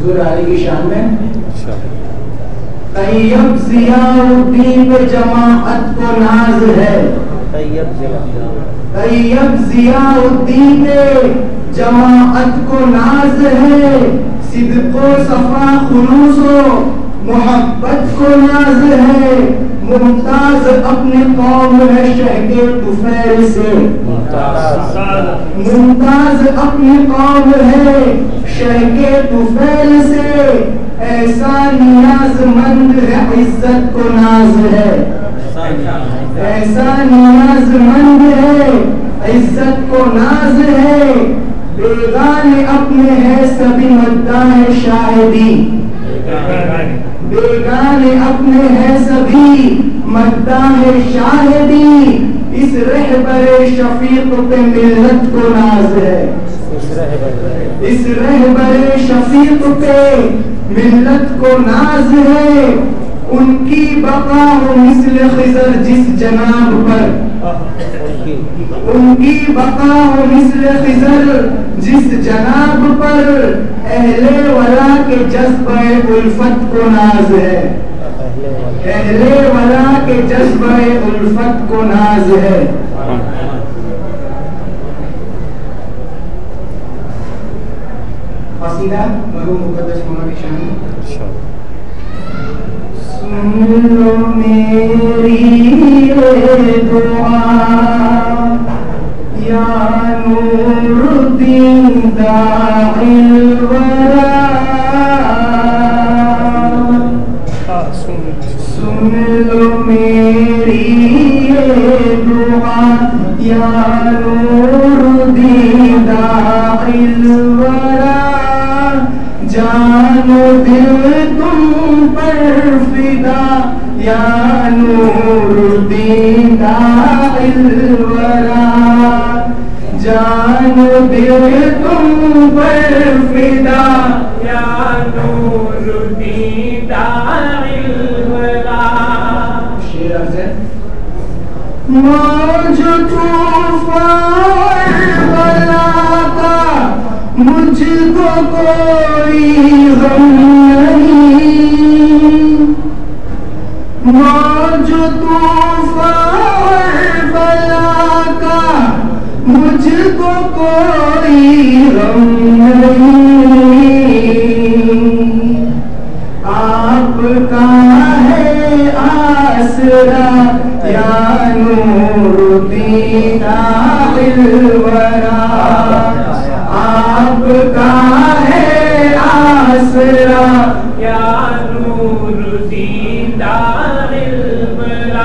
हुजूर अली की शान में तैयब ज़ियाउद्दीन पे जमाअत को नाज है, तैयब ज़ियाउद्दीन पे जमाअत को नाज है, सिद्को सफा खुलूसो मोहब्बत को नाज है, मुमताज अपनी कौम है शहके तुफैल से, मुमताज अपनी कौम है शहके तुफैल से, ऐसा नियाजमंद है इज्जत को नाज है, ऐसा नियाजमंद है इज्जत को नाज है, बेगाने अपने है सभी मद्दाह शाहिदी, बेगाने अपने हैं सभी मद्दाह शाहिदी, इस रहबरे शफीक पे मिल्लत को नाज है, इस रहबरे शफीक पे मिल्लत को नाज है, उनकी बका हो मिस्ल खिजर जिस जनाब पर, उनकी बका हो मिस्ल खिजर जिस जनाब पर, अहले वला के जज्बे उल्फत को नाज है, अहले वला के जज्बे उल्फत को नाज है। कसीदा मरहूम मुक़द्दस मोहम्मद शान। सुन लो मेरी दुआ या नूरुद्दीन दाइल वरा, सुन लो मेरी दुआ या नूरुद्दीन दाइल वरा, जानो दिल तुम पर फिदा या नूरुद्दीन दाइल वरा, जानो दिल तुम पर फिदा या नूरुद्दीन दाइल वरा। शेर से मौज तूफान बला का मुझको कोई गम नहीं, मौज तूफान बला का मुझको कोई गम नहीं, आपका है आसरा या नूरुद्दीन दाइल वरा, आपका है आसरा या नूरुद्दीन दाइल वरा।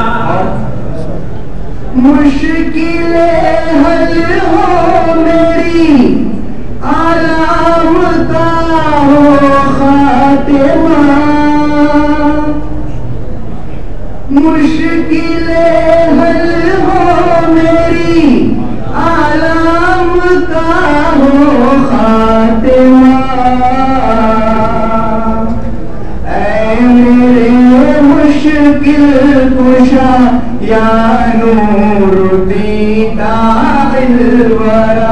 मुश्किलें हल हो मेरी आलामता हो खातिमा, मुश्किलें हल हो मेरी आलामता हो खातिमा, ऐ मेरे मुश्किल कुशा या नूरुद्दीन दाइल वरा,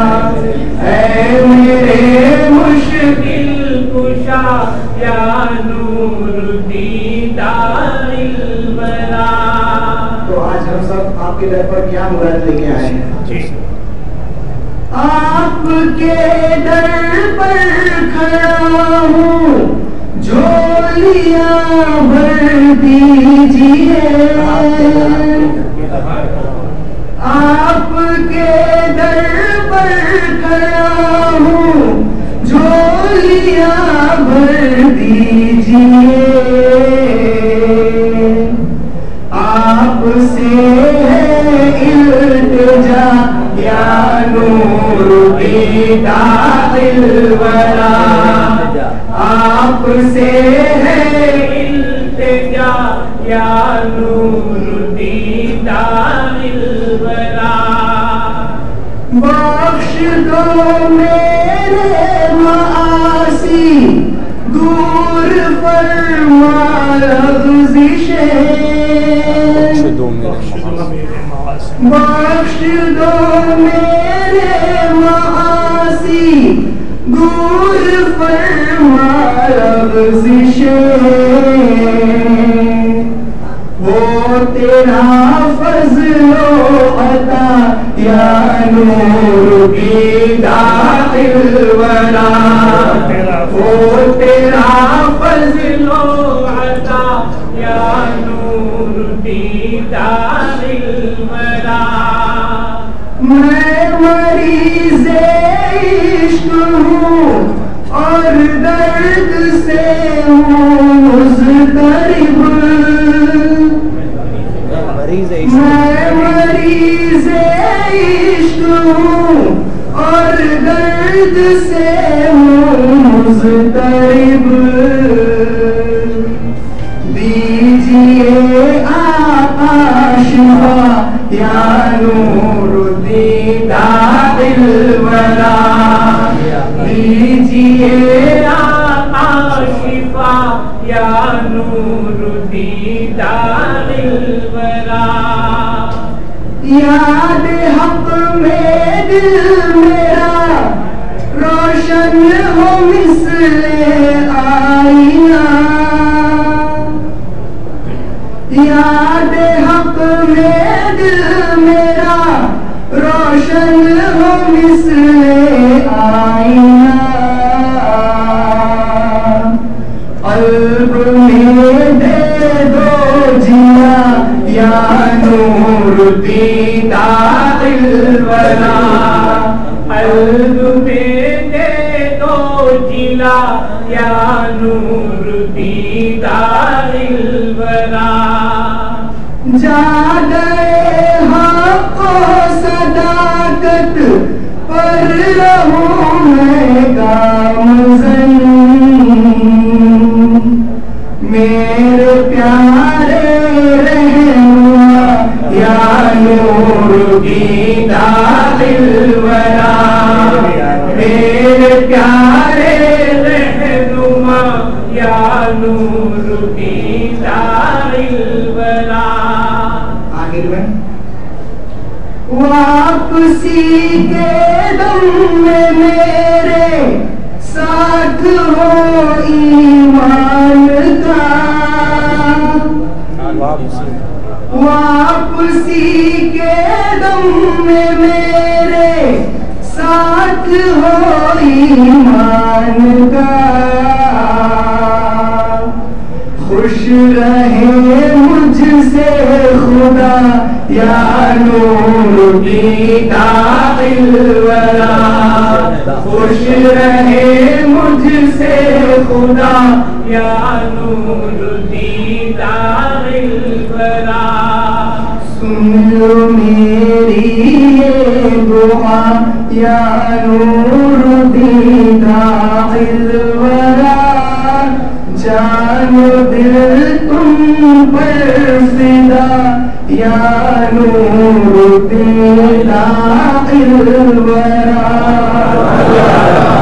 ऐ मेरे मुश्किल कुशा या नूरुद्दीन दाइल वरा। तो आज हम सब आपके दर पर क्या मुराद लेके आए हैं? आपके दर पर खड़ा हूँ, झोलियाँ भर दीजिए, आपके दर पर खड़ा हूँ, झोलियाँ भर दीजिए, आपसे है इल्तिजा या नूरुद्दीन दाइल वरा, आपसे है इल्तिजा या नूरुद्दीन दाइल वरा। बख्श दो मेरे मासी, दूर फरमा लग़ज़िशें, बख्श दो मेरे मासी, दूर फरमा लग़ज़िशें, वो तेरा फज़्लो अता या नूर की दाखिल वरा, वो तेरा फज़्लो अता या नूर की दाखिल वरा। मैं मरीज़े इश्क़ हूँ और दर्द से हूँ मुज़्तरिब, मैं मरीज़े इश्क़ हूँ और दर्द से हूँ मुज़तरिब। दीजिए आका शिफा या नूर दीदारिल वरा, दीजिए आका शिफा या नूर दीदारिल वरा। याद हक़ में दिल मेरा रोशन हो मिसले आईना, याद हक़ में दिल मेरा रोशन हो मिसले आईना। क़ल्ब में दे दो जिया या नूर दीदारिल वरा, क़ल्ब में दे दो जिला या नूर दीदारिल वरा। जा गए हक़ सदाकत पर रहूं मैं गामज़न, मेरे प्यारे रहनुमा या नूर दीदारिल वरा, मेरे प्यारे रहनुमा या नूर दीदारिल वरा। आखिर में वापसी के दम में मेरे साथ हो ईमान का, वापसी के दम में मेरे साथ हो ईमान का। खुश रहे मुझसे खुदा या नूर दीदारिल वरा, खुश रहे मुझसे खुदा या नूर दीदारिल वरा। सुन लो मेरी ये दुआ या नूर दीदारिल वरा, जानो दिल तुम पर फिदा या नूर दीदारिल वरा।